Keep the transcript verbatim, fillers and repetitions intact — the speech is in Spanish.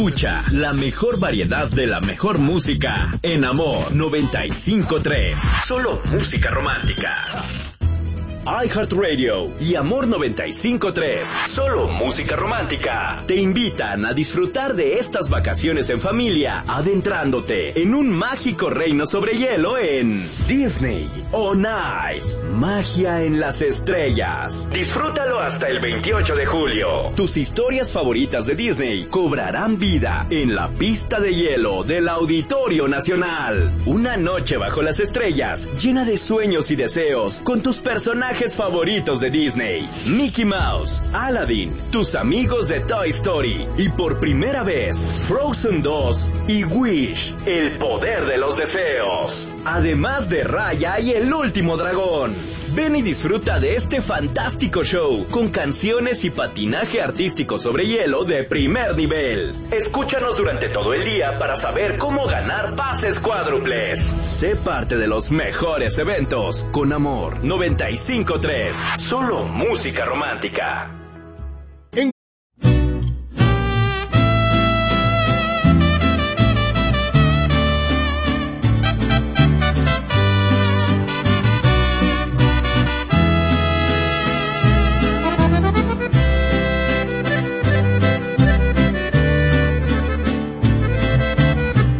Escucha la mejor variedad de la mejor música en Amor noventa y cinco punto tres. Solo música romántica. iHeartRadio y Amor noventa y cinco punto tres. Solo música romántica. Te invitan a disfrutar de estas vacaciones en familia, adentrándote en un mágico reino sobre hielo en Disney On Ice. Magia en las estrellas. Disfrútalo hasta el veintiocho de julio. Tus historias favoritas de Disney cobrarán vida en la pista de hielo del Auditorio Nacional. Una noche bajo las estrellas, llena de sueños y deseos, con tus personajes favoritos de Disney: Mickey Mouse, Aladdin, tus amigos de Toy Story y por primera vez Frozen dos y Wish, el poder de los deseos. Además de Raya y el último dragón. Ven y disfruta de este fantástico show con canciones y patinaje artístico sobre hielo de primer nivel. Escúchanos durante todo el día para saber cómo ganar pases cuádruples. Sé parte de los mejores eventos con Amor noventa y cinco punto tres. Solo música romántica.